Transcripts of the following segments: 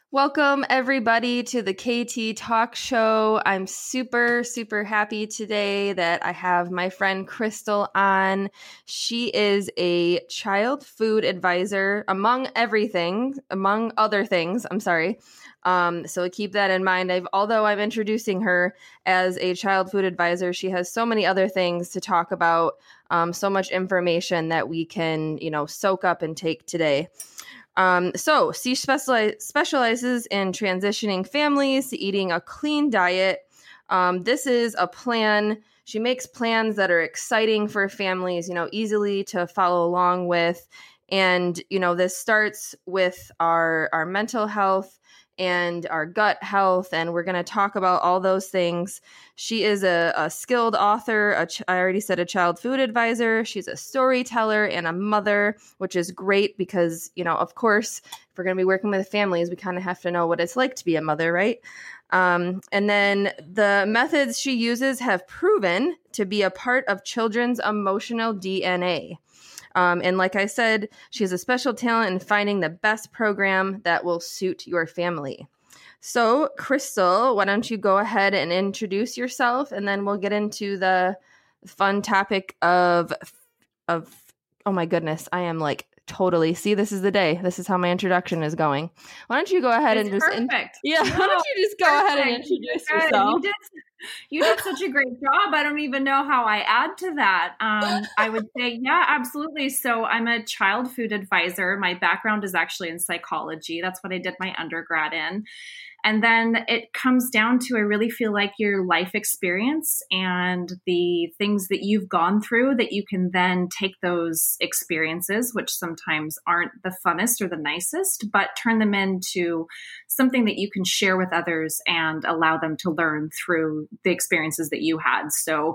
Welcome, everybody, to the KT Talk Show. I'm super, super happy today that I have my friend Crystal on. She is a child food advisor, among other things. I'm sorry. So keep that in mind. Although I'm introducing her as a child food advisor, she has so many other things to talk about, so much information that we can, soak up and take today. So she specializes in transitioning families to eating a clean diet. This is a plan. She makes plans that are exciting for families, easily to follow along with. And, this starts with our mental health and our gut health. And we're going to talk about all those things. She is a skilled author. I already said a child food advisor. She's a storyteller and a mother, which is great because, of course, if we're going to be working with families, we kind of have to know what it's like to be a mother, right? And then the methods she uses have proven to be a part of children's emotional DNA. And like I said, she has a special talent in finding the best program that will suit your family. So, Crystal, why don't you go ahead and introduce yourself, and then we'll get into the fun topic of oh my goodness, I am like totally, see, this is the day. This is how my introduction is going. Why don't you go ahead and just perfect. Why don't you just go ahead and introduce yourself? You did such a great job. I don't even know how I add to that. I would say, yeah, absolutely. So I'm a child food advisor. My background is actually in psychology. That's what I did my undergrad in. And then it comes down to, I really feel like your life experience and the things that you've gone through, that you can then take those experiences, which sometimes aren't the funnest or the nicest, but turn them into something that you can share with others and allow them to learn through the experiences that you had. So,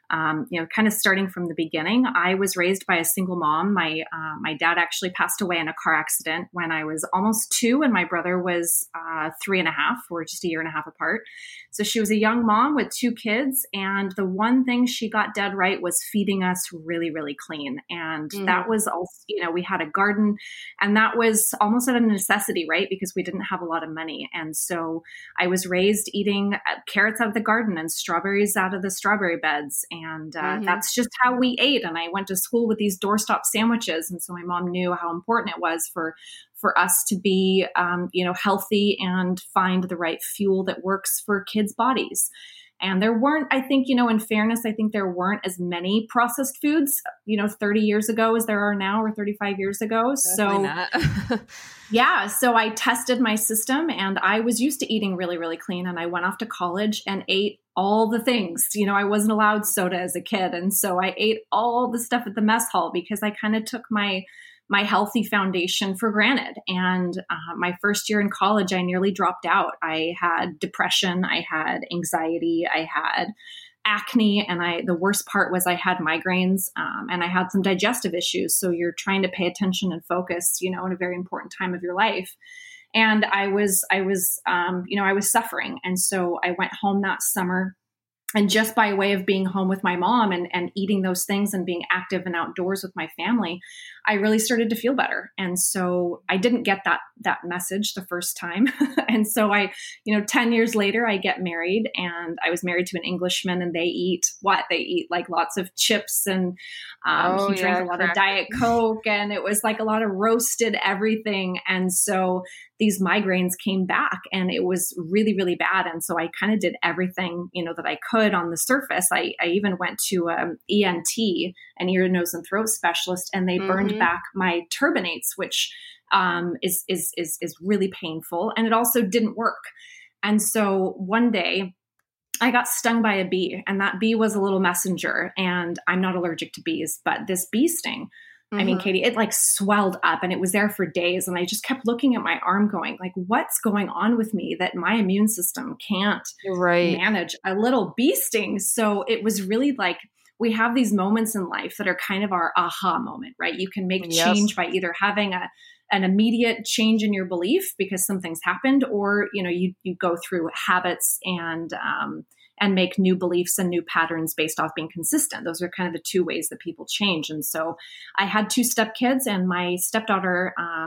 kind of starting from the beginning, I was raised by a single mom. My dad actually passed away in a car accident when I was almost 2, and my brother was 3.5. We're just a year and a half apart. So she was a young mom with 2 kids. And the one thing she got dead right was feeding us really, really clean. And that was also, we had a garden, and that was almost a necessity, right? Because we didn't have a lot of money. And so I was raised eating carrots out of the garden and strawberries out of the strawberry beds. And that's just how we ate. And I went to school with these doorstop sandwiches. And so my mom knew how important it was for us to be, healthy and find the right fuel that works for kids' bodies. And there weren't, I think, in fairness, I think there weren't as many processed foods, 30 years ago as there are now, or 35 years ago. Definitely not. Yeah. So I tested my system, and I was used to eating really, really clean. And I went off to college and ate all the things. I wasn't allowed soda as a kid. And so I ate all the stuff at the mess hall because I kind of took my healthy foundation for granted. And my first year in college, I nearly dropped out. I had depression, I had anxiety, I had acne, and the worst part was I had migraines, and I had some digestive issues. So you're trying to pay attention and focus, in a very important time of your life. And I was suffering. And so I went home that summer. And just by way of being home with my mom and eating those things and being active and outdoors with my family, I really started to feel better. And so I didn't get that message the first time. And so 10 years later, I get married, and I was married to an Englishman, and they eat like lots of chips, and he drank a lot of Diet Coke, and it was like a lot of roasted everything. And so these migraines came back, and it was really, really bad. And so I kind of did everything, that I could on the surface. I even went to ENT, an ear, nose, and throat specialist, and they burned back my turbinates, which is really painful. And it also didn't work. And so one day I got stung by a bee, and that bee was a little messenger, and I'm not allergic to bees, but this bee sting, I mean, Katie, it like swelled up, and it was there for days. And I just kept looking at my arm going, like, what's going on with me that my immune system can't manage a little bee sting? So it was really like, we have these moments in life that are kind of our aha moment, right? You can make change by either having an immediate change in your belief because something's happened, or, you go through habits and make new beliefs and new patterns based off being consistent. Those are kind of the 2 ways that people change. And so I had 2 stepkids, and my stepdaughter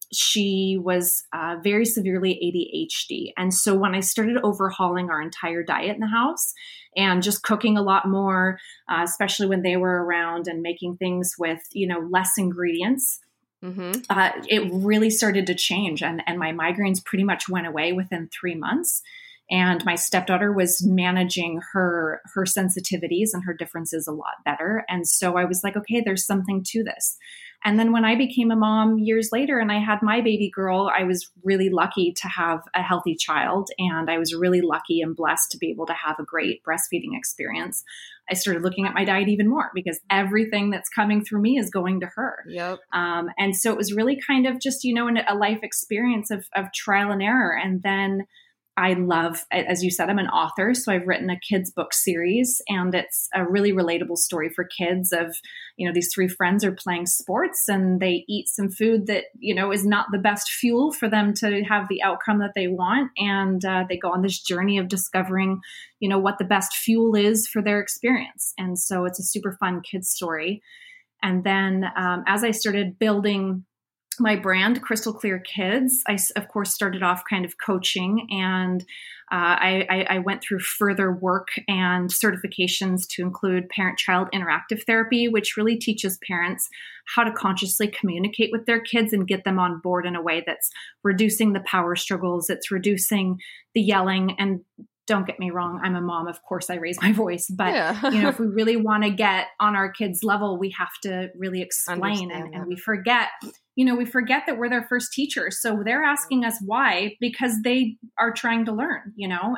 she was very severely ADHD. And so when I started overhauling our entire diet in the house and just cooking a lot more, especially when they were around, and making things with, less ingredients, it really started to change. And my migraines pretty much went away within 3 months. And my stepdaughter was managing her sensitivities and her differences a lot better. And so I was like, okay, there's something to this. And then when I became a mom years later and I had my baby girl, I was really lucky to have a healthy child. And I was really lucky and blessed to be able to have a great breastfeeding experience. I started looking at my diet even more because everything that's coming through me is going to her. Yep. And so it was really kind of just, a life experience of trial and error. And then I love, as you said, I'm an author. So I've written a kids book series, and it's a really relatable story for kids of, these 3 friends are playing sports and they eat some food that, is not the best fuel for them to have the outcome that they want. And they go on this journey of discovering, what the best fuel is for their experience. And so it's a super fun kids story. And then as I started building my brand, Crystal Clear Kids, I, of course, started off kind of coaching, and I went through further work and certifications to include parent-child interactive therapy, which really teaches parents how to consciously communicate with their kids and get them on board in a way that's reducing the power struggles, it's reducing the yelling. And don't get me wrong, I'm a mom. Of course, I raise my voice. But, if we really want to get on our kids' level, we have to really explain. And we forget, we forget that we're their first teachers. So they're asking us why, because they are trying to learn,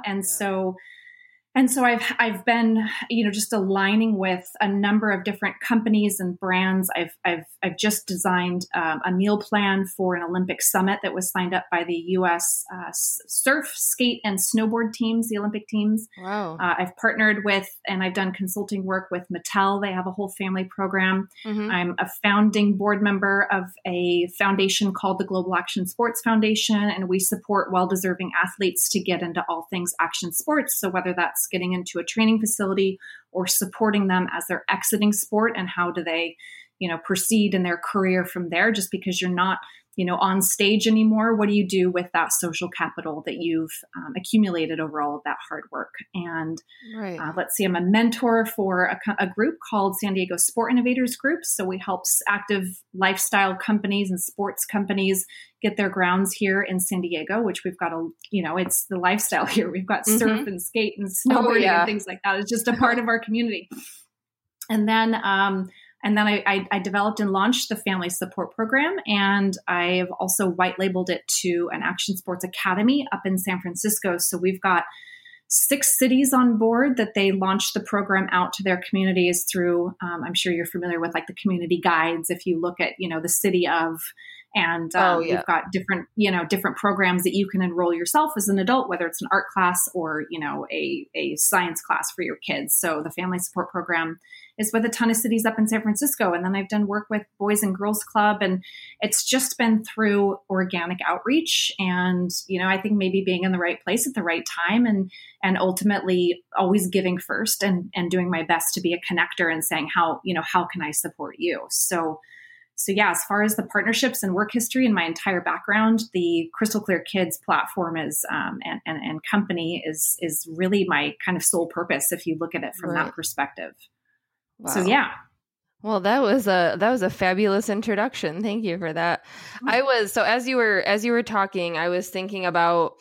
And so I've been, just aligning with a number of different companies and brands. I've just designed a meal plan for an Olympic summit that was signed up by the U.S. Surf, skate, and snowboard teams, the Olympic teams. Wow. I've partnered with, and I've done consulting work with Mattel. They have a whole family program. I'm a founding board member of a foundation called the Global Action Sports Foundation, and we support well-deserving athletes to get into all things action sports. So whether that's getting into a training facility or supporting them as they're exiting sport, and how do they, proceed in their career from there. Just because you're not, on stage anymore, what do you do with that social capital that you've accumulated over all of that hard work? And let's see, I'm a mentor for a group called San Diego Sport Innovators Group. So we help active lifestyle companies and sports companies get their grounds here in San Diego, which we've got it's the lifestyle here. We've got surf and skate and snowboarding and things like that. It's just a part of our community. And then I developed and launched the Family Support Program, and I've also white labeled it to an Action Sports Academy up in San Francisco. So we've got 6 cities on board that they launched the program out to their communities through. I'm sure you're familiar with like the community guides. If you look at, the city of, and you've got different programs that you can enroll yourself as an adult, whether it's an art class or, a science class for your kids. So the Family Support Program is with a ton of cities up in San Francisco. And then I've done work with Boys and Girls Club, and it's just been through organic outreach and, I think maybe being in the right place at the right time, and ultimately always giving first and doing my best to be a connector and saying how can I support you? So yeah, as far as the partnerships and work history and my entire background, the Crystal Clear Kids platform is and company is really my kind of sole purpose if you look at it from that perspective. Wow. So yeah. Well, that was a fabulous introduction. Thank you for that. As you were talking, I was thinking about,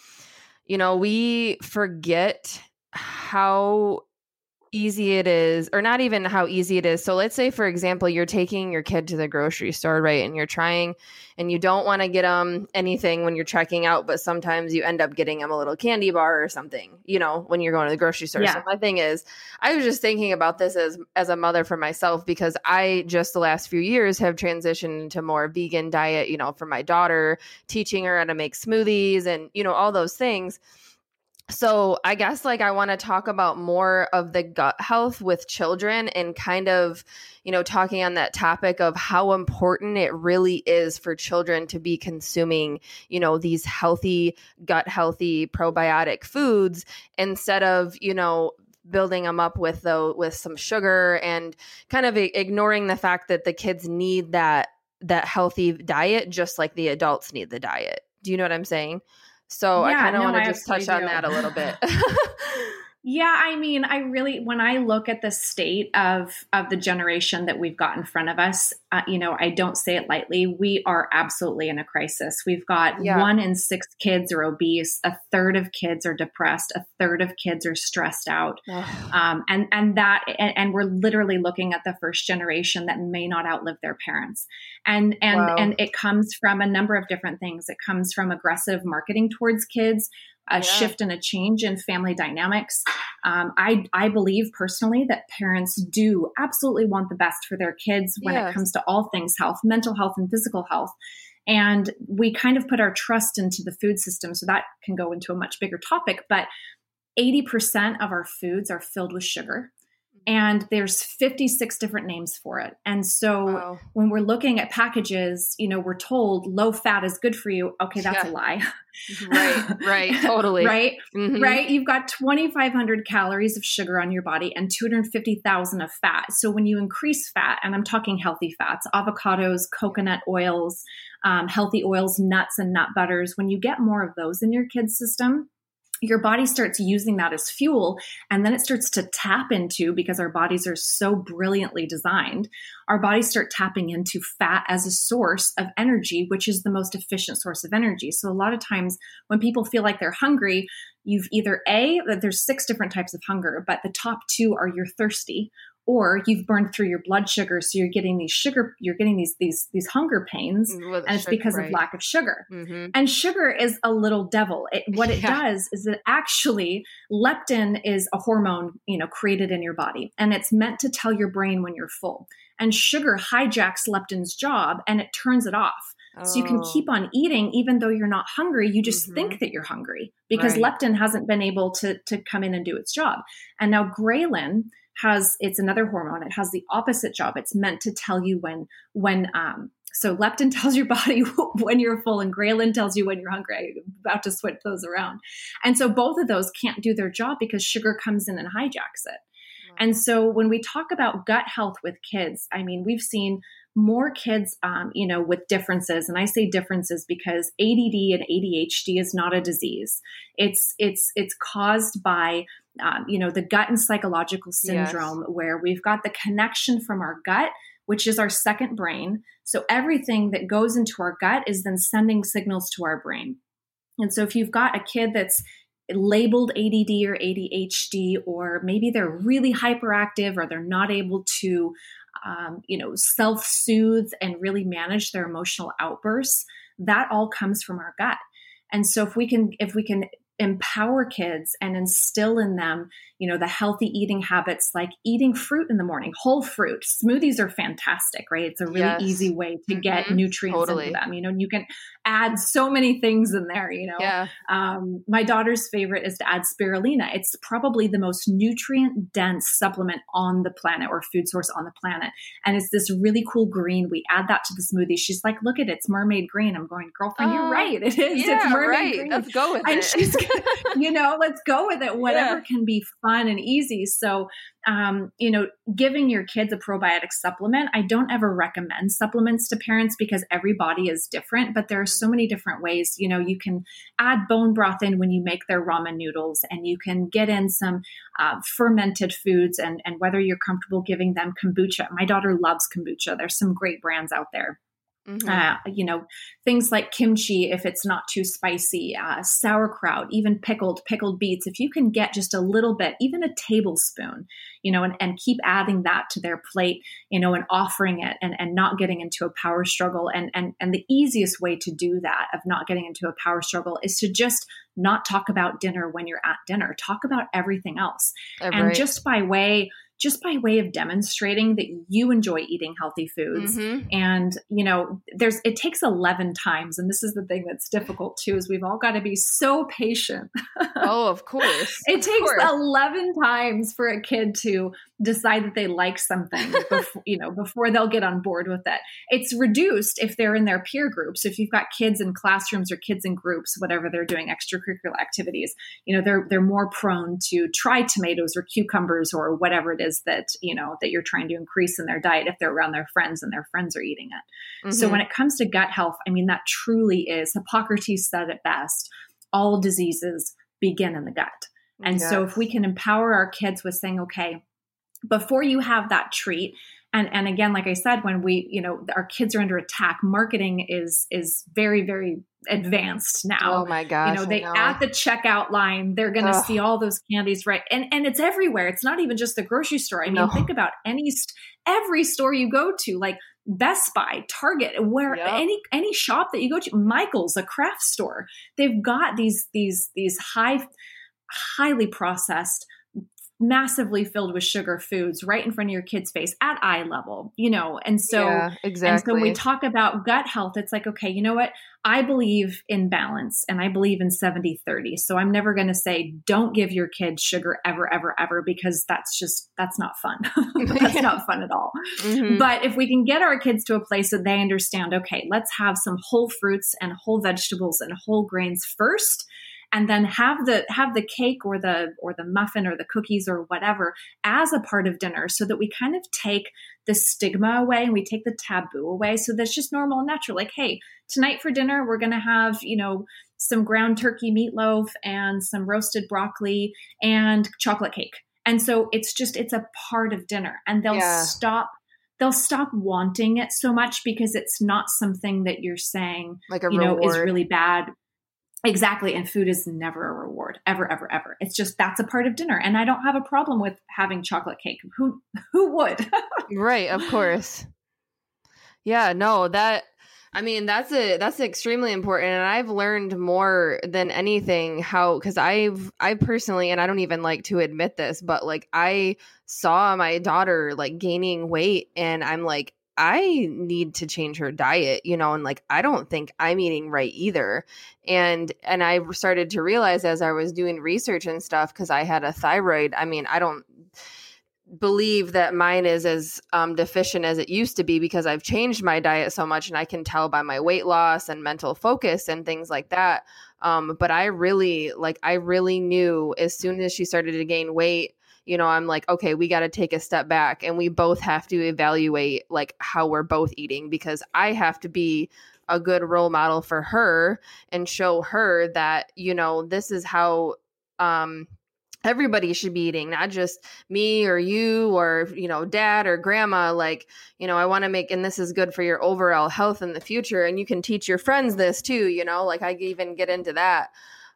we forget how easy it is, or not even how easy it is. So let's say, for example, you're taking your kid to the grocery store, right? And you're trying, and you don't want to get them anything when you're checking out, but sometimes you end up getting them a little candy bar or something, when you're going to the grocery store. Yeah. So my thing is, I was just thinking about this as a mother for myself, because I just the last few years have transitioned into more vegan diet, for my daughter, teaching her how to make smoothies and, all those things. So I guess I want to talk about more of the gut health with children and kind of, talking on that topic of how important it really is for children to be consuming, these healthy, gut healthy probiotic foods instead of, building them up with some sugar and kind of ignoring the fact that the kids need that that healthy diet, just like the adults need the diet. Do you know what I'm saying? So I kind of want to just touch on that a little bit. Yeah, I mean, when I look at the state of the generation that we've got in front of us, I don't say it lightly. We are absolutely in a crisis. We've got 1 in 6 kids are obese. A third of kids are depressed. A third of kids are stressed out. And we're literally looking at the first generation that may not outlive their parents. And it comes from a number of different things. It comes from aggressive marketing towards kids, a shift and a change in family dynamics. I believe personally that parents do absolutely want the best for their kids when it comes to all things health, mental health and physical health. And we kind of put our trust into the food system. So that can go into a much bigger topic, but 80% of our foods are filled with sugar. And there's 56 different names for it. And so when we're looking at packages, we're told low fat is good for you. Okay, that's a lie. Right, totally. Right? You've got 2,500 calories of sugar on your body and 250,000 of fat. So when you increase fat, and I'm talking healthy fats, avocados, coconut oils, healthy oils, nuts and nut butters, when you get more of those in your kid's system, your body starts using that as fuel, and then it starts to tap into, because our bodies are so brilliantly designed, our bodies start tapping into fat as a source of energy, which is the most efficient source of energy. So a lot of times when people feel like they're hungry, you've either there's 6 different types of hunger, but the top 2 are you're thirsty, or you've burned through your blood sugar. So you're getting these hunger pains, and it's because of lack of sugar. And sugar is a little devil. What it does is that actually leptin is a hormone, created in your body, and it's meant to tell your brain when you're full. And sugar hijacks leptin's job and it turns it off. So you can keep on eating even though you're not hungry. You just think that you're hungry because leptin hasn't been able to come in and do its job. And now ghrelin it's another hormone. It has the opposite job. It's meant to tell you so leptin tells your body when you're full and ghrelin tells you when you're hungry. I'm about to switch those around. And so both of those can't do their job because sugar comes in and hijacks it. And so when we talk about gut health with kids, I mean, we've seen more kids, with differences. And I say differences because ADD and ADHD is not a disease. It's caused by, the gut and psychological syndrome, where we've got the connection from our gut, which is our second brain. So everything that goes into our gut is then sending signals to our brain. And so if you've got a kid that's labeled ADD or ADHD, or maybe they're really hyperactive, or they're not able to self-soothe and really manage their emotional outbursts, that all comes from our gut. And so if we can empower kids and instill in them, the healthy eating habits, like eating fruit in the morning, whole fruit. Smoothies are fantastic, right? It's a really easy way to get nutrients into them. You can add so many things in there, My daughter's favorite is to add spirulina. It's probably the most nutrient dense supplement on the planet, or food source on the planet. And it's this really cool green. We add that to the smoothie. She's like, look at it, it's mermaid green. I'm going, girlfriend, you're right. It is. Yeah, it's mermaid green. Let's go with it. And she's, let's go with it. Whatever can be fun and easy. So, giving your kids a probiotic supplement, I don't ever recommend supplements to parents because every body is different, but there are so many different ways. You can add bone broth in when you make their ramen noodles, and you can get in some fermented foods, and whether you're comfortable giving them kombucha. My daughter loves kombucha. There's some great brands out there. Things like kimchi, if it's not too spicy, sauerkraut, even pickled beets. If you can get just a little bit, even a tablespoon, and keep adding that to their plate, and offering it, and not getting into a power struggle. And the easiest way to do that, of not getting into a power struggle, is to just not talk about dinner when you're at dinner. Talk about everything else. And just by way of demonstrating that you enjoy eating healthy foods. And, it takes 11 times. And this is the thing that's difficult too, is we've all got to be so patient. Oh, of course. It takes 11 times for a kid to decide that they like something before they'll get on board with it. It's reduced if they're in their peer groups. If you've got kids in classrooms or kids in groups, whatever they're doing, extracurricular activities, they're more prone to try tomatoes or cucumbers or whatever it is that you're trying to increase in their diet if they're around their friends and their friends are eating it. Mm-hmm. So when it comes to gut health, I mean, that truly is, Hippocrates said it best, all diseases begin in the gut. And so if we can empower our kids with saying, okay, before you have that treat, and again, like I said, when our kids are under attack, marketing is very, very advanced now. Oh my gosh. At the checkout line, they're going to see all those candies, right? And it's everywhere. It's not even just the grocery store. I mean, think about every store you go to, like Best Buy, Target, where any shop that you go to, Michael's, a craft store, they've got these highly processed, massively filled with sugar foods right in front of your kid's face at eye level, and so, exactly. And so when we talk about gut health, it's like, okay, you know what? I believe in balance and I believe in 70-30. So I'm never going to say, don't give your kids sugar ever, ever, ever, because that's not fun. That's not fun at all. Mm-hmm. But if we can get our kids to a place that they understand, okay, let's have some whole fruits and whole vegetables and whole grains first, and then have the cake or the muffin or the cookies or whatever as a part of dinner, so that we kind of take the stigma away and we take the taboo away. So that's just normal and natural. Like, hey, tonight for dinner, we're going to have, some ground turkey meatloaf and some roasted broccoli and chocolate cake. And so it's a part of dinner, and they'll stop wanting it so much because it's not something that you're saying, like a reward, is really bad. Exactly. And food is never a reward, ever, ever, ever. It's just, that's a part of dinner. And I don't have a problem with having chocolate cake. Who would? Right. Of course. Yeah, no, that's extremely important. And I've learned more than anything because I personally, and I don't even like to admit this, but like I saw my daughter like gaining weight, and I'm like, I need to change her diet, and like, I don't think I'm eating right either. And I started to realize as I was doing research and stuff, because I had a thyroid. I mean, I don't believe that mine is as deficient as it used to be, because I've changed my diet so much, and I can tell by my weight loss and mental focus and things like that. But I really knew as soon as she started to gain weight, I'm like, okay, we got to take a step back, and we both have to evaluate like how we're both eating, because I have to be a good role model for her and show her that, this is how everybody should be eating, not just me or you or, dad or grandma. Like, I want to make, and this is good for your overall health in the future. And you can teach your friends this too, like I even get into that.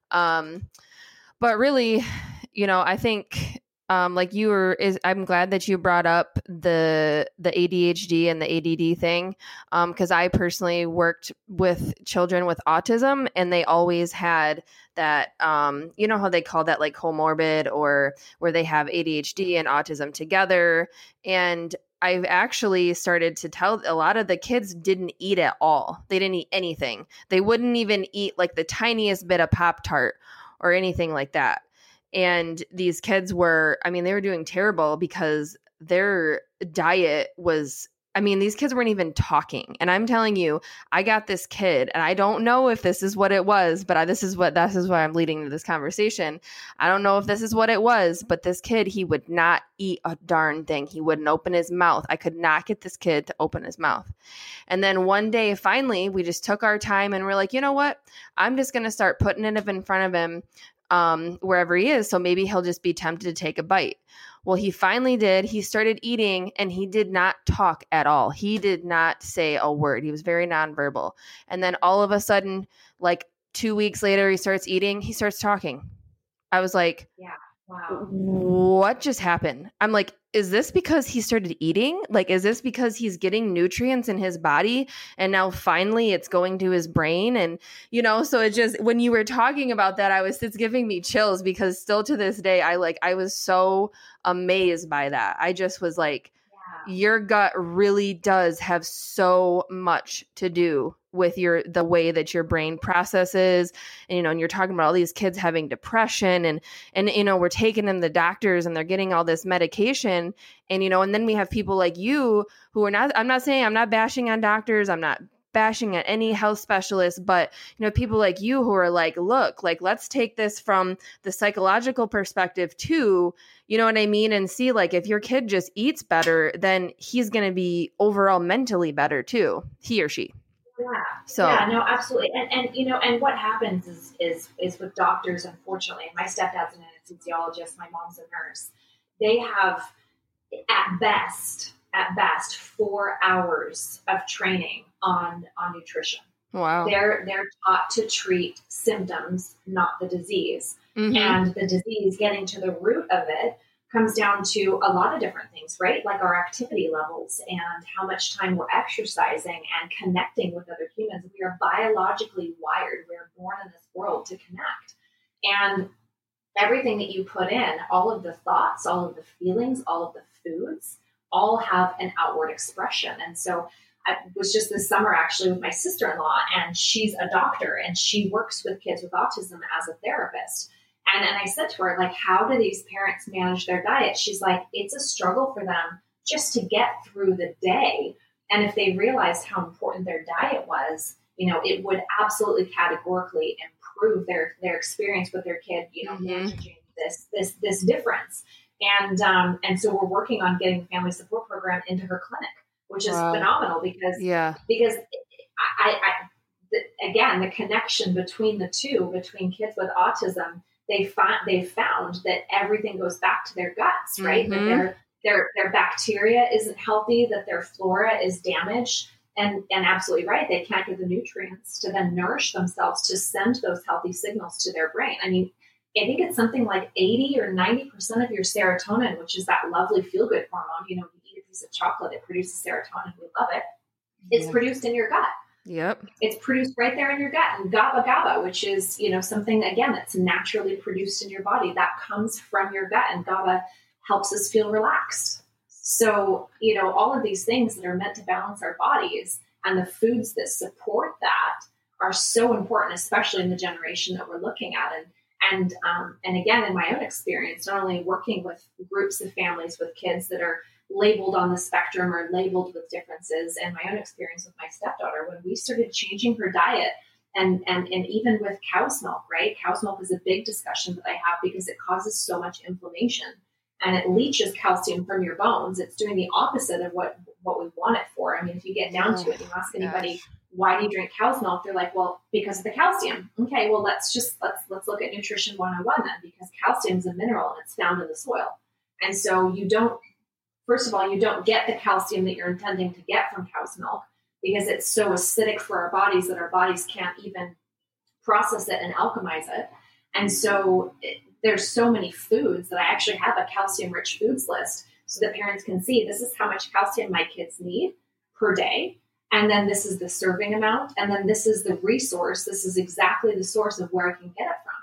But really, I think, I'm glad that you brought up the ADHD and the ADD thing. Cause I personally worked with children with autism, and they always had that, how they call that like comorbid, or where they have ADHD and autism together. And I've actually started to tell a lot of the kids didn't eat at all. They didn't eat anything. They wouldn't even eat like the tiniest bit of Pop-Tart or anything like that. And these kids they were doing terrible because their diet was, these kids weren't even talking. And I'm telling you, I got this kid, and I don't know if this is what it was, but this is why I'm leading to this conversation. I don't know if this is what it was, but this kid, he would not eat a darn thing. He wouldn't open his mouth. I could not get this kid to open his mouth. And then one day, finally, we just took our time, and we're like, you know what? I'm just going to start putting it in front of him wherever he is. So maybe he'll just be tempted to take a bite. Well, he finally did. He started eating, and he did not talk at all. He did not say a word. He was very nonverbal. And then all of a sudden, like 2 weeks later, he starts eating. He starts talking. I was like, yeah. Wow. What just happened? I'm like, is this because he started eating? Like, is this because he's getting nutrients in his body, and now finally it's going to his brain? And, so it just, when you were talking about that, it's giving me chills, because still to this day, I was so amazed by that. I just was like, Your gut really does have so much to do with the way that your brain processes. And, and you're talking about all these kids having depression and, we're taking them to doctors and they're getting all this medication. And, and then we have people like you who I'm not saying, I'm not bashing on doctors. I'm not bashing at any health specialist, but, people like you who are like, look, like, let's take this from the psychological perspective too, you know what I mean? And see, like, if your kid just eats better, then he's going to be overall mentally better too, he or she. Yeah. So yeah, no, absolutely. And what happens is with doctors, unfortunately, my stepdad's an anesthesiologist, my mom's a nurse. They have at best 4 hours of training on nutrition. Wow. They're taught to treat symptoms, not the disease. Mm-hmm. And the disease, getting to the root of it, comes down to a lot of different things, right? Like our activity levels and how much time we're exercising and connecting with other humans. We are biologically wired. We're born in this world to connect. And everything that you put in, all of the thoughts, all of the feelings, all of the foods, all have an outward expression. And so I was just this summer actually with my sister-in-law, and she's a doctor and she works with kids with autism as a therapist. And I said to her, like, how do these parents manage their diet? She's like, it's a struggle for them just to get through the day. And if they realized how important their diet was, it would absolutely categorically improve their experience with their kid, managing this difference. And so we're working on getting the family support program into her clinic, which is phenomenal because again, the connection between the two, between kids with autism, they've found that everything goes back to their guts, right? Mm-hmm. That their bacteria isn't healthy, that their flora is damaged, and absolutely right, they can't get the nutrients to then nourish themselves to send those healthy signals to their brain. I mean, I think it's something like 80 or 90% of your serotonin, which is that lovely feel-good hormone. You eat a piece of chocolate, it produces serotonin. We love it. It's produced in your gut. Yep. It's produced right there in your gut. And GABA, which is, something, again, that's naturally produced in your body, that comes from your gut. And GABA helps us feel relaxed. So, all of these things that are meant to balance our bodies and the foods that support that are so important, especially in the generation that we're looking at. And again, in my own experience, not only working with groups of families with kids that are labeled on the spectrum or labeled with differences, and my own experience with my stepdaughter, when we started changing her diet and even with cow's milk, right? Cow's milk is a big discussion that I have because it causes so much inflammation and it leaches calcium from your bones. It's doing the opposite of what we want it for. I mean, if you get down to it, you ask anybody, why do you drink cow's milk? They're like, well, because of the calcium. Okay, well, let's look at nutrition 101 then, because calcium is a mineral and it's found in the soil. And so first of all, you don't get the calcium that you're intending to get from cow's milk because it's so acidic for our bodies that our bodies can't even process it and alchemize it. And so there's so many foods that I actually have a calcium-rich foods list so that parents can see this is how much calcium my kids need per day. And then this is the serving amount. And then this is the resource. This is exactly the source of where I can get it from.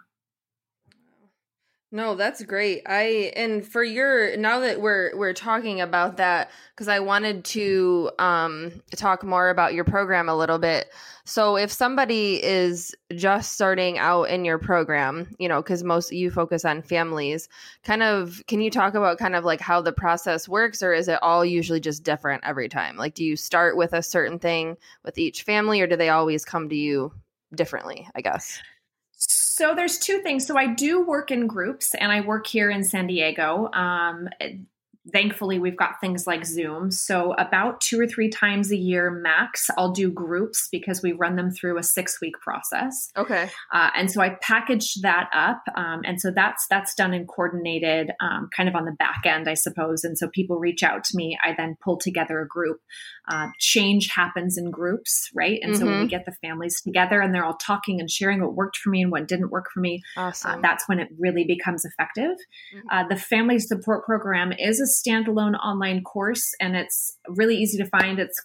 No, that's great. And for now that we're talking about that, because I wanted to talk more about your program a little bit. So if somebody is just starting out in your program, because most you focus on families, can you talk about kind of like how the process works, or is it all usually just different every time? Like, do you start with a certain thing with each family, or do they always come to you differently, I guess? So there's two things. So I do work in groups, and I work here in San Diego. Thankfully, we've got things like Zoom. So about 2 or 3 times a year max, I'll do groups because we run them through a 6-week process. Okay. And so I package that up. And so that's done and coordinated kind of on the back end, I suppose. And so people reach out to me. I then pull together a group. Change happens in groups, right? And so when we get the families together and they're all talking and sharing what worked for me and what didn't work for me, awesome. That's when it really becomes effective. The family support program is a standalone online course, and it's really easy to find. It's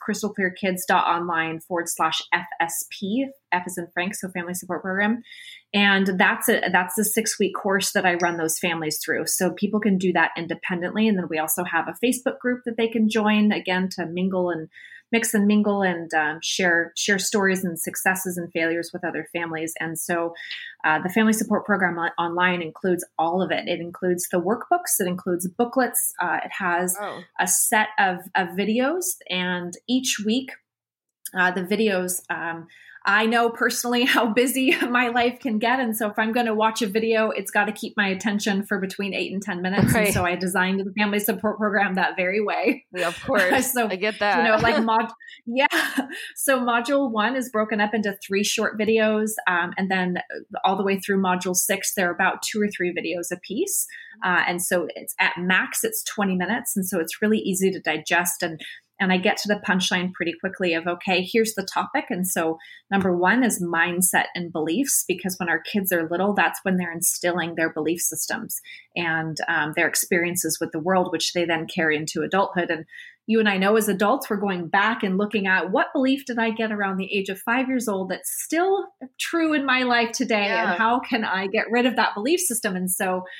crystalclearkids.online/FSP. F is in Frank, so family support program. And that's a 6-week course that I run those families through. So people can do that independently. And then we also have a Facebook group that they can join, again, to mingle and mix and mingle and share stories and successes and failures with other families. And so the family support program online includes all of it. It includes the workbooks. It includes booklets. It has a set of videos, and each week the videos, I know personally how busy my life can get. And so if I'm going to watch a video, it's got to keep my attention for between 8 and 10 minutes. Right. And so I designed the family support program that very way. Yeah, of course. So I get that. So module 1 is broken up into 3 short videos. And then all the way through module 6, there are about 2 or 3 videos a piece. And so it's at max, it's 20 minutes. And so it's really easy to digest, and I get to the punchline pretty quickly of, okay, here's the topic. And so number 1 is mindset and beliefs, because when our kids are little, that's when they're instilling their belief systems and their experiences with the world, which they then carry into adulthood. And you and I know as adults, we're going back and looking at what belief did I get around the age of 5 years old that's still true in my life today? Yeah. And how can I get rid of that belief system? And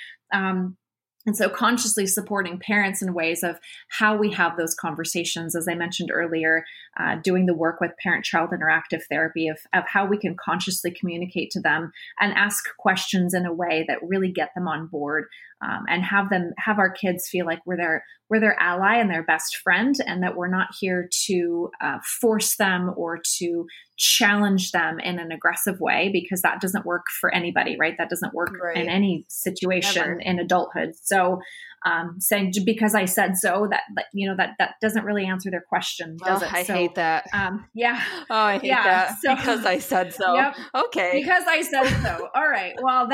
so consciously supporting parents in ways of how we have those conversations, as I mentioned earlier, doing the work with parent-child interactive therapy of how we can consciously communicate to them and ask questions in a way that really get them on board, and have our kids feel like we're their ally and their best friend, and that we're not here to force them or to challenge them in an aggressive way, because that doesn't work for anybody, right? That doesn't work in any situation Never. In adulthood. So saying because I said so, that doesn't really answer their question, does it? I hate that. Yeah. Oh, I hate that. So, because I said so. Yep. Okay. Because I said so. All right. Well,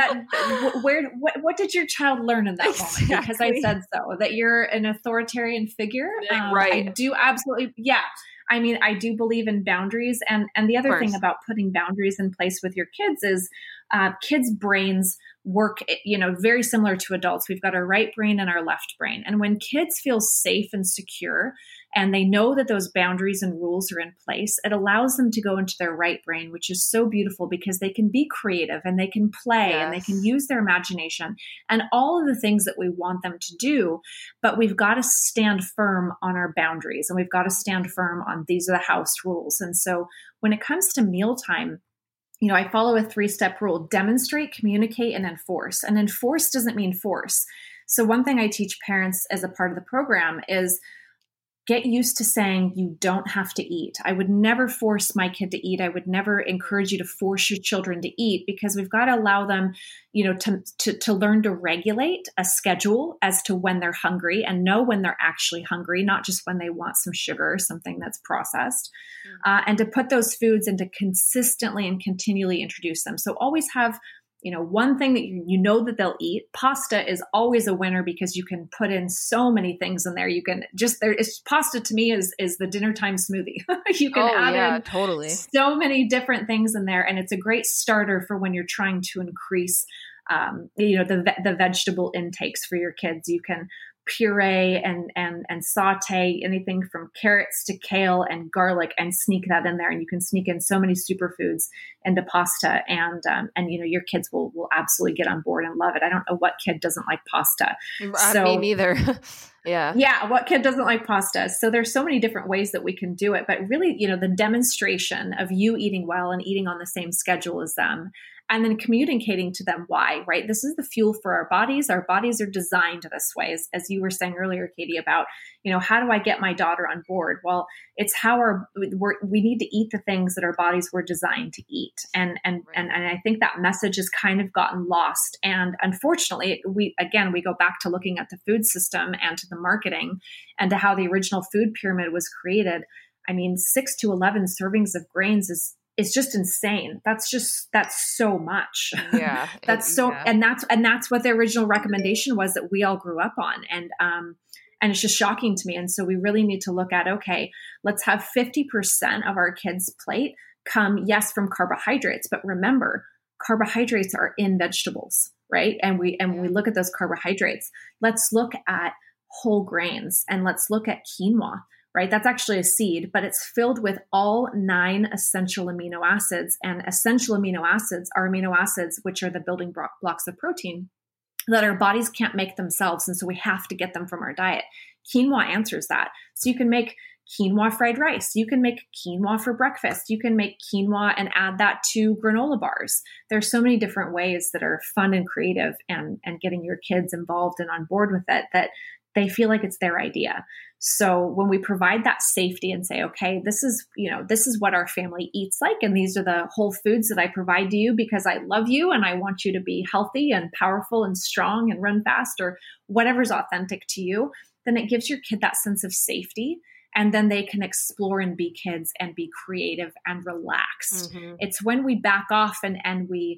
what did your child learn in that exactly. moment? Because I said so, that you're an authoritarian figure. Right. I do absolutely. Yeah. I mean, I do believe in boundaries. And the other thing about putting boundaries in place with your kids is kids' brains work, very similar to adults. We've got our right brain and our left brain. And when kids feel safe and secure, and they know that those boundaries and rules are in place, it allows them to go into their right brain, which is so beautiful because they can be creative and they can play and they can use their imagination and all of the things that we want them to do. But we've got to stand firm on our boundaries, and we've got to stand firm on these are the house rules. And so when it comes to mealtime, I follow a 3-step rule: demonstrate, communicate, and enforce. And enforce doesn't mean force. So one thing I teach parents as a part of the program is get used to saying you don't have to eat. I would never force my kid to eat. I would never encourage you to force your children to eat, because we've got to allow them, to learn to regulate a schedule as to when they're hungry and know when they're actually hungry, not just when they want some sugar or something that's processed, and to put those foods and to consistently and continually introduce them. So always have one thing that that they'll eat. Pasta is always a winner because you can put in so many things in there. You can pasta to me is the dinner time smoothie. You can add in totally so many different things in there. And it's a great starter for when you're trying to increase, the vegetable intakes for your kids. You can puree and saute anything from carrots to kale and garlic and sneak that in there. And you can sneak in so many superfoods into pasta, and your kids will absolutely get on board and love it. I don't know what kid doesn't like pasta. Me neither. Yeah. What kid doesn't like pasta? So there's so many different ways that we can do it, but really, the demonstration of you eating well and eating on the same schedule as them, and then communicating to them why, right? This is the fuel for our bodies. Our bodies are designed this way, as you were saying earlier, Katie, about, how do I get my daughter on board? Well, it's how we need to eat the things that our bodies were designed to eat. And I think that message has kind of gotten lost. And unfortunately, we go back to looking at the food system and to the marketing and to how the original food pyramid was created. I mean, 6 to 11 servings of grains is just insane. That's so much. Yeah. And that's what the original recommendation was that we all grew up on. And it's just shocking to me. And so we really need to look at, okay, let's have 50% of our kids' plate come, yes, from carbohydrates, but remember, carbohydrates are in vegetables, right? And when we look at those carbohydrates, let's look at whole grains and let's look at quinoa. Right? That's actually a seed, but it's filled with all 9 essential amino acids. And essential amino acids are amino acids, which are the building blocks of protein that our bodies can't make themselves. And so we have to get them from our diet. Quinoa answers that. So you can make quinoa fried rice. You can make quinoa for breakfast. You can make quinoa and add that to granola bars. There's so many different ways that are fun and creative, and getting your kids involved and on board with it, that they feel like it's their idea. So when we provide that safety and say, okay, this is what our family eats like, and these are the whole foods that I provide to you because I love you and I want you to be healthy and powerful and strong and run fast, or whatever's authentic to you, then it gives your kid that sense of safety. And then they can explore and be kids and be creative and relaxed. Mm-hmm. It's when we back off and we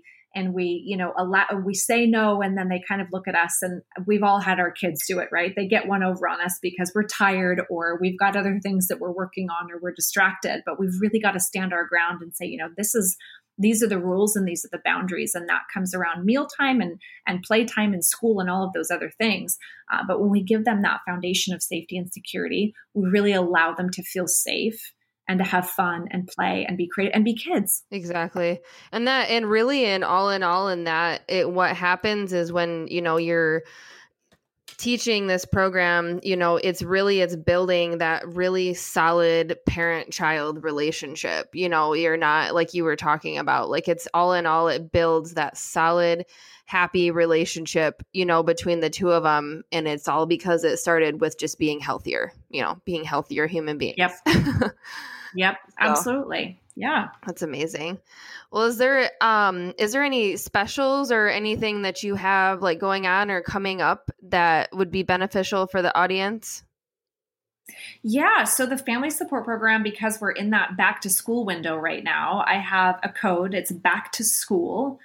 we say no, and then they kind of look at us, and we've all had our kids do it, right? They get one over on us because we're tired, or we've got other things that we're working on, or we're distracted, but we've really got to stand our ground and say, these are the rules and these are the boundaries. And that comes around mealtime and playtime and school and all of those other things. But when we give them that foundation of safety and security, we really allow them to feel safe and to have fun and play and be creative and be kids. Exactly. And all in that, what happens is when, you're teaching this program, it's building that really solid parent-child relationship. You're not, like you were talking about, like, it's all in all, it builds that solid, happy relationship, between the two of them. And it's all because it started with just being healthier human beings. Yep. Yep. Absolutely. Yeah. That's amazing. Well, is there any specials or anything that you have like going on or coming up that would be beneficial for the audience? Yeah. So the family support program, because we're in that back to school window right now, I have a code. It's back to school,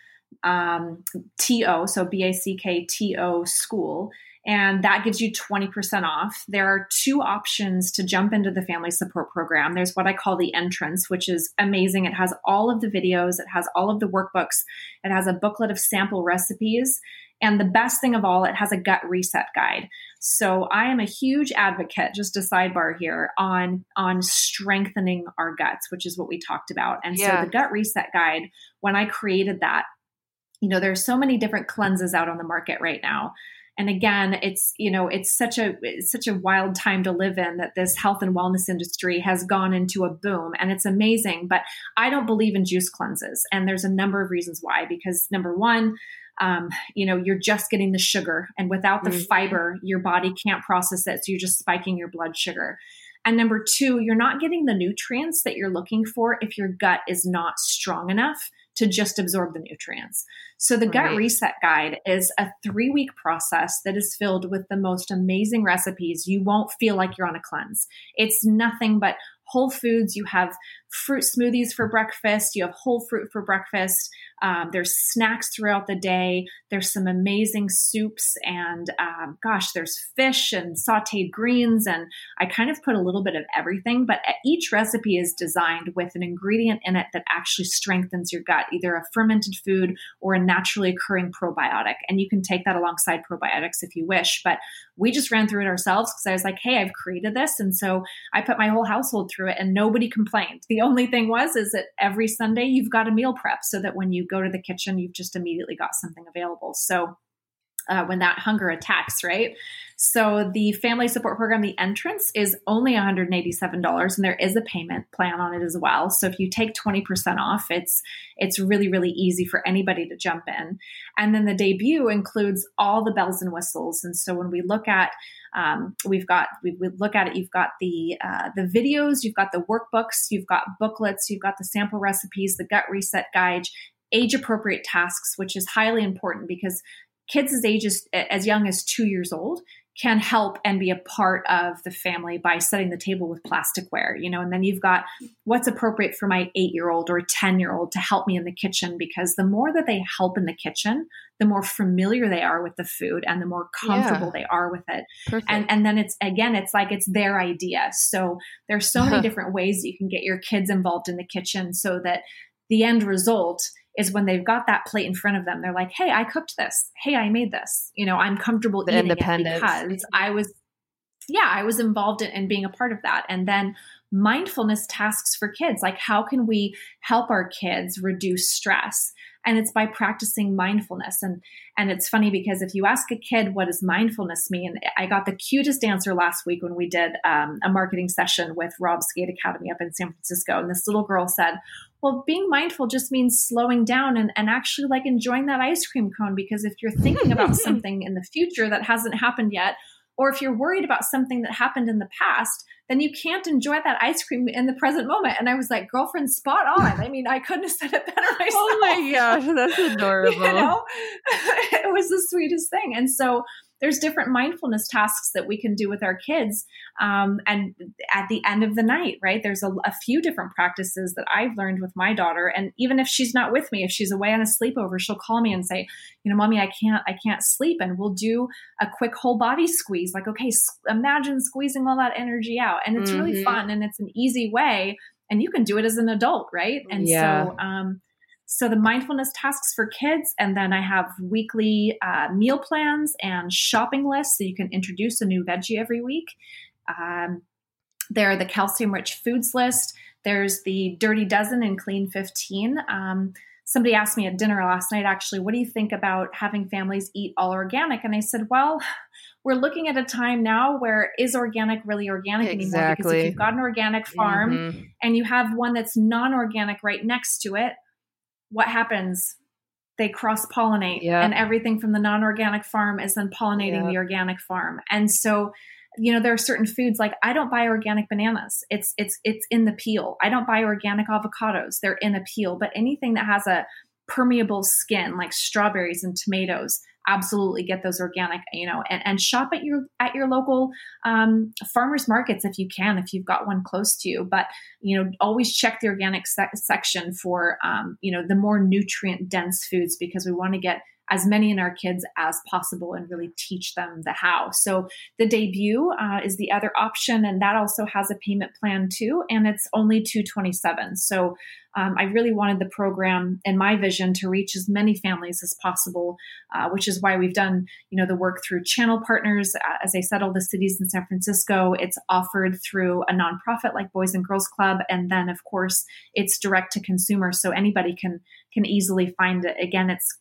TO. So BACKTO school. And that gives you 20% off. There are two options to jump into the family support program. There's what I call the entrance, which is amazing. It has all of the videos. It has all of the workbooks. It has a booklet of sample recipes. And the best thing of all, it has a gut reset guide. So I am a huge advocate, just a sidebar here, on strengthening our guts, which is what we talked about. And so the gut reset guide, when I created that, there's so many different cleanses out on the market right now. And again, it's such a wild time to live in, that this health and wellness industry has gone into a boom, and it's amazing. But I don't believe in juice cleanses. And there's a number of reasons why. Because number one, you're just getting the sugar, and without the fiber, your body can't process it. So you're just spiking your blood sugar. And number two, you're not getting the nutrients that you're looking for if your gut is not strong enough to just absorb the nutrients. So the Gut Reset Guide is a 3-week process that is filled with the most amazing recipes. You won't feel like you're on a cleanse. It's nothing but whole foods. You have fruit smoothies for breakfast. You have whole fruit for breakfast. There's snacks throughout the day. There's some amazing soups, and there's fish and sauteed greens. And I kind of put a little bit of everything, but each recipe is designed with an ingredient in it that actually strengthens your gut, either a fermented food or a naturally occurring probiotic. And you can take that alongside probiotics if you wish. But we just ran through it ourselves because I was like, hey, I've created this. And so I put my whole household through it, and nobody complained. The only thing is that every Sunday you've got a meal prep, so that when you go to the kitchen, you've just immediately got something available. So when that hunger attacks, right? So the family support program, the entrance, is only $187, and there is a payment plan on it as well. So if you take 20% off, it's really, really easy for anybody to jump in. And then the debut includes all the bells and whistles. And so when we look at we look at it, you've got the videos, you've got the workbooks, you've got booklets, you've got the sample recipes, the gut reset guide, age appropriate tasks, which is highly important because kids as young as 2 years old can help and be a part of the family by setting the table with plasticware, and then you've got what's appropriate for my 8-year-old or 10-year-old to help me in the kitchen, because the more that they help in the kitchen, the more familiar they are with the food and the more comfortable they are with it. Perfect. And then it's like it's their idea. So there's so many different ways that you can get your kids involved in the kitchen, so that the end result is when they've got that plate in front of them, they're like, hey, I cooked this. Hey, I made this. I'm comfortable eating it because I was involved in being a part of that. And then mindfulness tasks for kids. Like, how can we help our kids reduce stress? And it's by practicing mindfulness. And it's funny because if you ask a kid, what does mindfulness mean? I got the cutest answer last week when we did a marketing session with Rob Skate Academy up in San Francisco. And this little girl said, well, being mindful just means slowing down and actually like enjoying that ice cream cone. Because if you're thinking about something in the future that hasn't happened yet, or if you're worried about something that happened in the past, then you can't enjoy that ice cream in the present moment. And I was like, girlfriend, spot on. I mean, I couldn't have said it better myself. Oh my gosh, that's adorable. You know? It was the sweetest thing. And so there's different mindfulness tasks that we can do with our kids. And at the end of the night, right, there's a few different practices that I've learned with my daughter. And even if she's not with me, if she's away on a sleepover, she'll call me and say, you know, mommy, I can't sleep. And we'll do a quick whole body squeeze. Like, okay, imagine squeezing all that energy out. And it's really fun and it's an easy way. And you can do it as an adult, right? And so the mindfulness tasks for kids, and then I have weekly meal plans and shopping lists so you can introduce a new veggie every week. There are the calcium-rich foods list. There's the Dirty Dozen and Clean 15. Somebody asked me at dinner last night, actually, what do you think about having families eat all organic? And I said, well, we're looking at a time now where is organic really organic anymore? Because if you've got an organic farm and you have one that's non-organic right next to it, what happens? They cross-pollinate and everything from the non-organic farm is then pollinating the organic farm. And so, you know, there are certain foods like I don't buy organic bananas. It's in the peel. I don't buy organic avocados. They're in a peel. But anything that has a permeable skin like strawberries and tomatoes, absolutely get those organic, you know, and shop at your local farmers markets if you can, if you've got one close to you. But, you know, always check the organic section for, you know, the more nutrient dense foods, because we want to get as many in our kids as possible and really teach them the how. So the Debut is the other option, and that also has a payment plan too, and it's only $227. So I really wanted the program and my vision to reach as many families as possible, which is why we've done, you know, the work through channel partners. As I said, all the cities in San Francisco, it's offered through a nonprofit like Boys and Girls Club, and then of course it's direct to consumer, so anybody can easily find it. Again, it's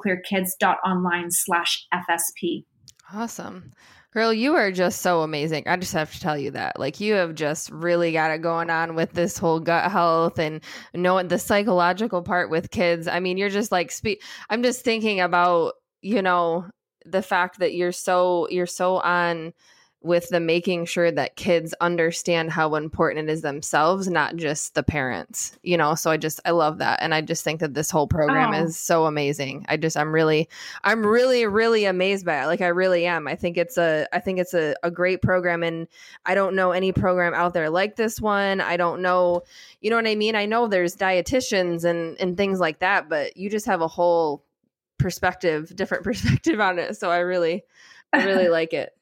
crystalclearkids.online/FSP. Awesome. Girl, you are just so amazing. I just have to tell you that. Like, you have just really got it going on with this whole gut health and knowing the psychological part with kids. I mean, you're just like, I'm just thinking about, you know, the fact that you're so on with the making sure that kids understand how important it is themselves, not just the parents, you know? So I love that. And I just think that this whole program is so amazing. I'm really, really amazed by it. Like, I really am. I think it's a great program, and I don't know any program out there like this one. I don't know, you know what I mean? I know there's dietitians and things like that, but you just have a whole different perspective on it. So I really like it.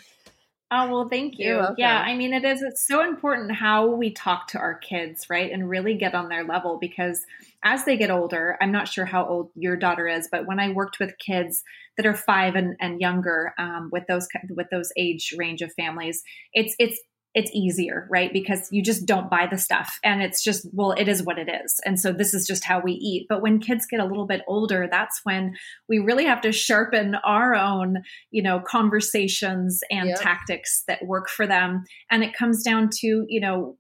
Oh, well, thank you. Yeah, I mean, it's so important how we talk to our kids, right? And really get on their level, because as they get older, I'm not sure how old your daughter is, but when I worked with kids that are 5 and younger, with those age range of families, it's easier, right? Because you just don't buy the stuff, and it's just, well, it is what it is. And so this is just how we eat. But when kids get a little bit older, that's when we really have to sharpen our own, you know, conversations and tactics that work for them. And it comes down to, you know,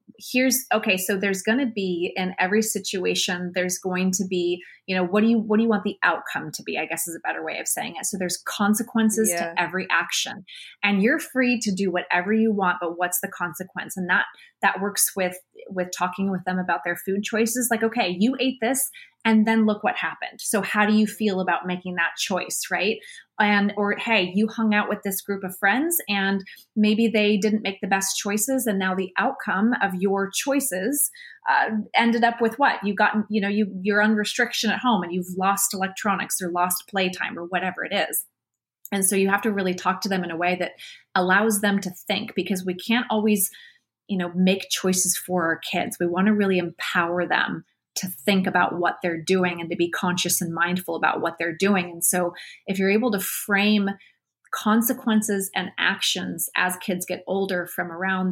so there's going to be, in every situation, there's going to be, you know, what do you want the outcome to be, I guess is a better way of saying it. So there's consequences to every action, and you're free to do whatever you want, but what's the consequence? And that works with talking with them about their food choices. Like, okay, you ate this, and then look what happened. So how do you feel about making that choice, right? Or hey, you hung out with this group of friends and maybe they didn't make the best choices, and now the outcome of your choices ended up with what? You're on restriction at home, and you've lost electronics or lost playtime or whatever it is. And so you have to really talk to them in a way that allows them to think, because we can't always, you know, make choices for our kids. We want to really empower them to think about what they're doing and to be conscious and mindful about what they're doing. And so if you're able to frame consequences and actions as kids get older from around the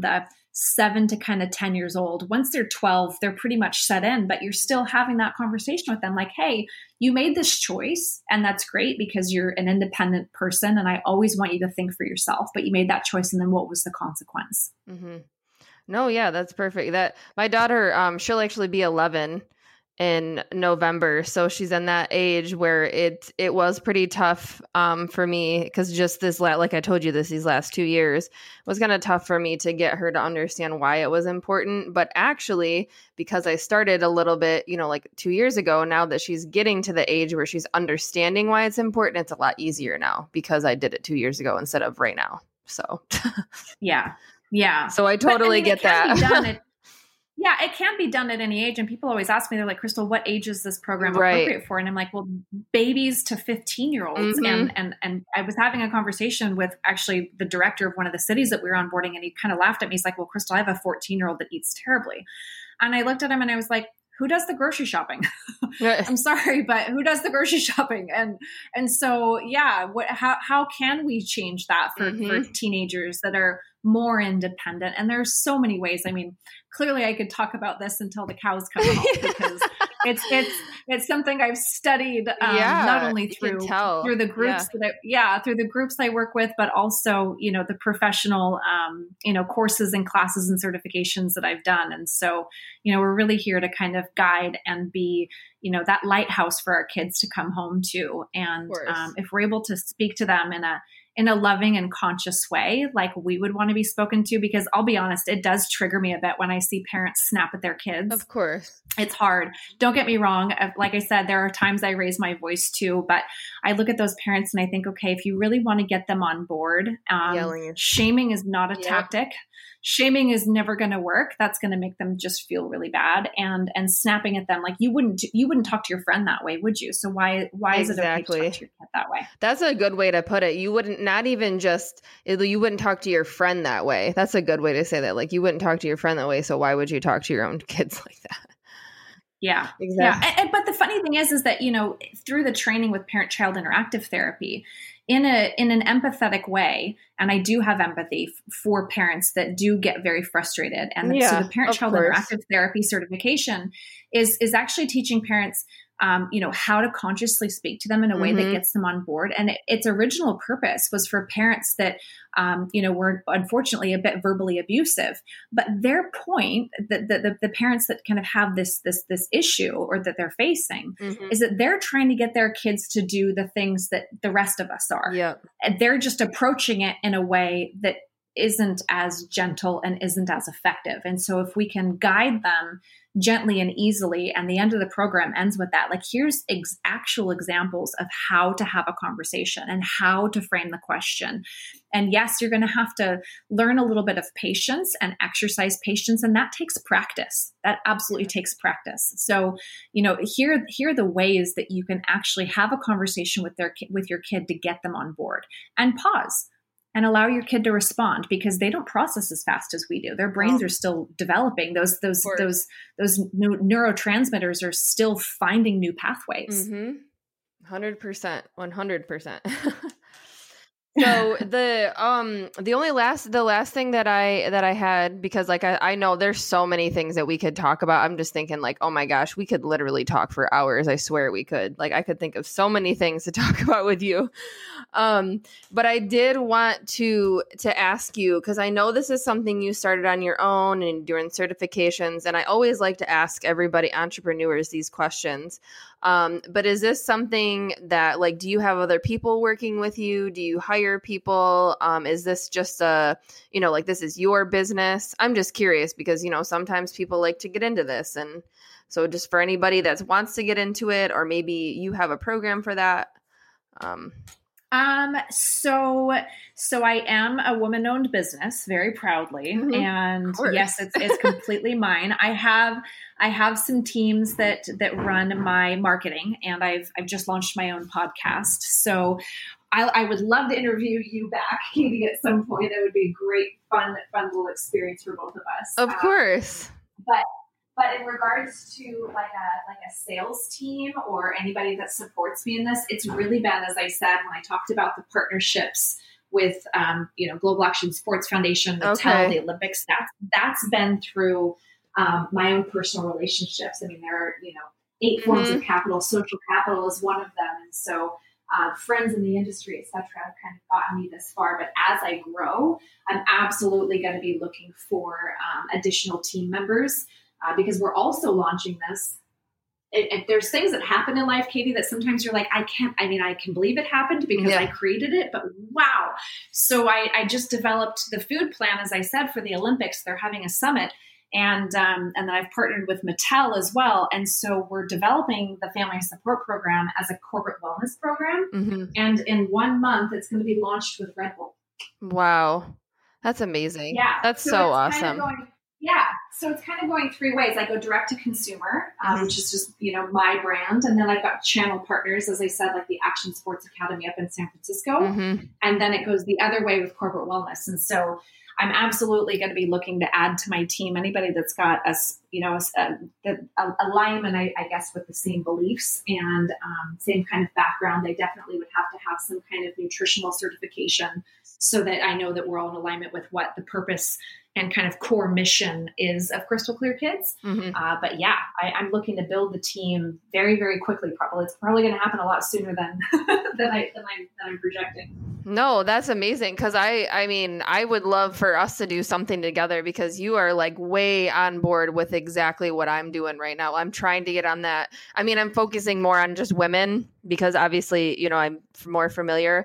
7 to kind of 10 years old. Once they're 12, they're pretty much set in, but you're still having that conversation with them like, hey, you made this choice and that's great because you're an independent person. And I always want you to think for yourself, but you made that choice. And then what was the consequence? Mm-hmm. No, yeah, that's perfect. That my daughter, she'll actually be 11 in November. So she's in that age where it was pretty tough for me because just like I told you these last 2 years was kind of tough for me to get her to understand why it was important. But actually, because I started a little bit, like 2 years ago, now that she's getting to the age where she's understanding why it's important, it's a lot easier now because I did it 2 years ago instead of right now. So yeah. Yeah. So I totally get that. Yeah, it can be done at any age. And people always ask me, they're like, Crystal, what age is this program appropriate for? And I'm like, well, babies to 15-year-olds. Mm-hmm. And I was having a conversation with actually the director of one of the cities that we were onboarding. And he kind of laughed at me. He's like, well, Crystal, I have a 14-year-old that eats terribly. And I looked at him and I was like, who does the grocery shopping? I'm sorry, but who does the grocery shopping? And so, yeah, how can we change that for teenagers that are more independent? And there's so many ways. I mean, clearly I could talk about this until the cows come home because it's something I've studied not only through the groups through the groups I work with, but also, the professional, courses and classes and certifications that I've done. And so, we're really here to kind of guide and be, that lighthouse for our kids to come home to. And if we're able to speak to them in a loving and conscious way, like we would want to be spoken to, because I'll be honest, it does trigger me a bit when I see parents snap at their kids. Of course. It's hard. Don't get me wrong. Like I said, there are times I raise my voice too, but I look at those parents and I think, okay, if you really want to get them on board, shaming is not a tactic. Shaming is never going to work. That's going to make them just feel really bad. And snapping at them, like you wouldn't talk to your friend that way, would you? So why is it okay to talk to your kid that way? That's a good way to put it. You wouldn't talk to your friend that way. That's a good way to say that. Like you wouldn't talk to your friend that way. So why would you talk to your own kids like that? Yeah, exactly. Yeah. But the funny thing is that, through the training with parent-child interactive therapy, in an empathetic way, and I do have empathy for parents that do get very frustrated. And so the parent-child interactive therapy certification is actually teaching parents how to consciously speak to them in a way that gets them on board. And its original purpose was for parents that, were unfortunately a bit verbally abusive. But their point, the parents that kind of have this issue or that they're facing is that they're trying to get their kids to do the things that the rest of us are. Yeah. And they're just approaching it in a way that isn't as gentle and isn't as effective. And so if we can guide them gently and easily, and the end of the program ends with that, like here's actual examples of how to have a conversation and how to frame the question. And yes, you're going to have to learn a little bit of patience and exercise patience. And that takes practice. That absolutely takes practice. So, here are the ways that you can actually have a conversation with your kid to get them on board, and pause and allow your kid to respond, because they don't process as fast as we do. Their brains are still developing. Those neurotransmitters are still finding new pathways. 100%. 100%. So the last thing that I had, because like I know there's so many things that we could talk about. I'm just thinking like, oh my gosh, we could literally talk for hours. I swear we could. Like I could think of so many things to talk about with you. But I did want to ask you, because I know this is something you started on your own and during certifications, and I always like to ask everybody, entrepreneurs, these questions. But is this something that, like, do you have other people working with you? Do you hire people? Is this just this is your business? I'm just curious because, sometimes people like to get into this. And so just for anybody that wants to get into it, or maybe you have a program for that. So I am a woman-owned business, very proudly, and yes, it's completely mine. I have some teams that run my marketing, and I've just launched my own podcast. So I would love to interview you back, Katie, at some point. That would be a great, fun little experience for both of us. Of course. But in regards to like a sales team or anybody that supports me in this, it's really been, as I said, when I talked about the partnerships with, Global Action Sports Foundation, Mattel, the Olympics. That's been through my own personal relationships. I mean, there are, 8 forms of capital. Social capital is one of them. And so friends in the industry, et cetera, have kind of gotten me this far. But as I grow, I'm absolutely going to be looking for additional team members because we're also launching this. If there's things that happen in life, Katie, that sometimes you're like, I can believe it happened because I created it, but wow. So I just developed the food plan, as I said, for the Olympics. They're having a summit. And then I've partnered with Mattel as well. And so we're developing the family support program as a corporate wellness program. Mm-hmm. And in 1 month, it's going to be launched with Red Bull. Wow. That's amazing. Yeah. That's so awesome. So it's kind of going 3 ways. I go direct to consumer, which is just, my brand. And then I've got channel partners, as I said, like the Action Sports Academy up in San Francisco. Mm-hmm. And then it goes the other way with corporate wellness. And so I'm absolutely going to be looking to add to my team anybody that's got alignment, I guess, with the same beliefs and same kind of background. They definitely would have to have some kind of nutritional certification so that I know that we're all in alignment with what the purpose and kind of core mission is of Crystal Clear Kids. Mm-hmm. But yeah, I'm looking to build the team very, very quickly. It's probably going to happen a lot sooner than I'm projecting. No, that's amazing. Cause I would love for us to do something together because you are like way on board with exactly what I'm doing right now. I'm trying to get on that. I mean, I'm focusing more on just women because obviously, I'm more familiar.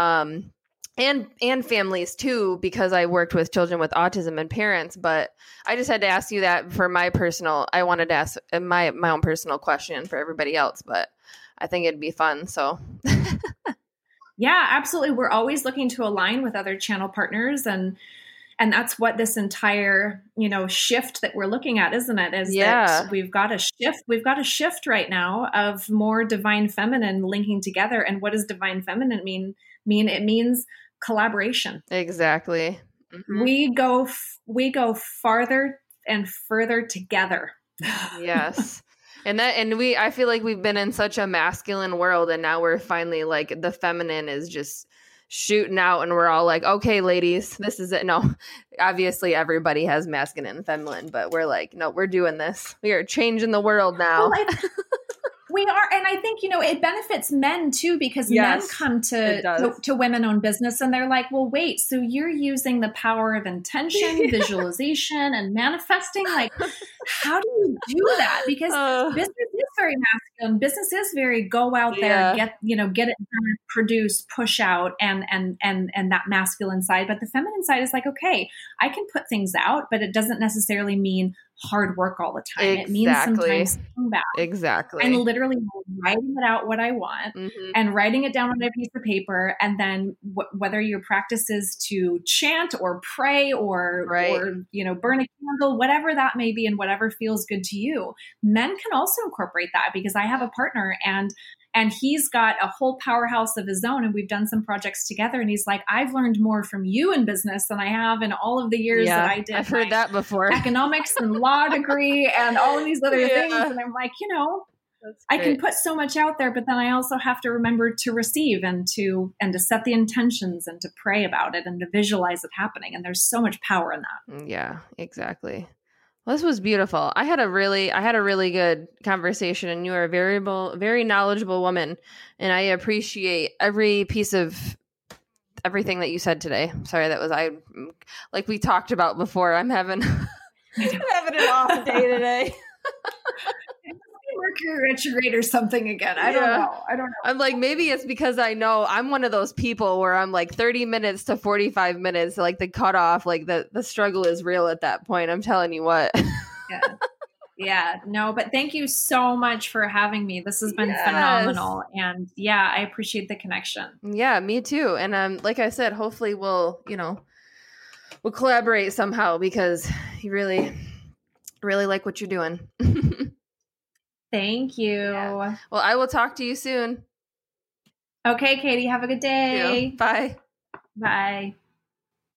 And families too, because I worked with children with autism and parents. But I just had to ask you that for I wanted to ask my own personal question for everybody else, but I think it'd be fun. So yeah, absolutely. We're always looking to align with other channel partners and that's what this entire, shift that we're looking at, isn't it? That we've got a shift right now of more divine feminine linking together. And what does divine feminine mean? It means collaboration. Exactly. Mm-hmm. We go farther and further together. Yes. I feel like we've been in such a masculine world and now we're finally like the feminine is just shooting out and we're all like, okay, ladies, this is it. No, obviously everybody has masculine and feminine, but we're like, no, we're doing this. We are changing the world now. Well, we are. And I think, it benefits men too, because men come to women-owned business and they're like, well, wait, so you're using the power of intention, visualization, and manifesting. Like, how do you do that? Because business is very masculine. Business is very go out there, get it done, produce, push out, and that masculine side. But the feminine side is like, okay, I can put things out, but it doesn't necessarily mean hard work all the time. Exactly. It means sometimes come back. Exactly. And literally writing it out what I want and writing it down on a piece of paper. And then whether your practice is to chant or pray or burn a candle, whatever that may be and whatever feels good to you, men can also incorporate that because I have a partner and he's got a whole powerhouse of his own and we've done some projects together and he's like, I've learned more from you in business than I have in all of the years that I did. I've heard that before. Economics and law degree and all of these other things. And I'm like, I can put so much out there, but then I also have to remember to receive and to set the intentions and to pray about it and to visualize it happening. And there's so much power in that. Yeah, exactly. Well, this was beautiful. I had a really good conversation and you are a very knowledgeable woman. And I appreciate every piece of everything that you said today. Sorry, like we talked about before, I'm having an off day today. Mercury retrograde or something again. I don't know. I'm like, maybe it's because I know I'm one of those people where I'm like 30 minutes to 45 minutes, like the cutoff, like the struggle is real at that point. I'm telling you what. Yeah. No, but thank you so much for having me. This has been phenomenal. And I appreciate the connection. Yeah, me too. And like I said, hopefully we'll collaborate somehow because you really, really like what you're doing. Thank you. Yeah. Well, I will talk to you soon. Okay, Katie, have a good day. Bye. Bye.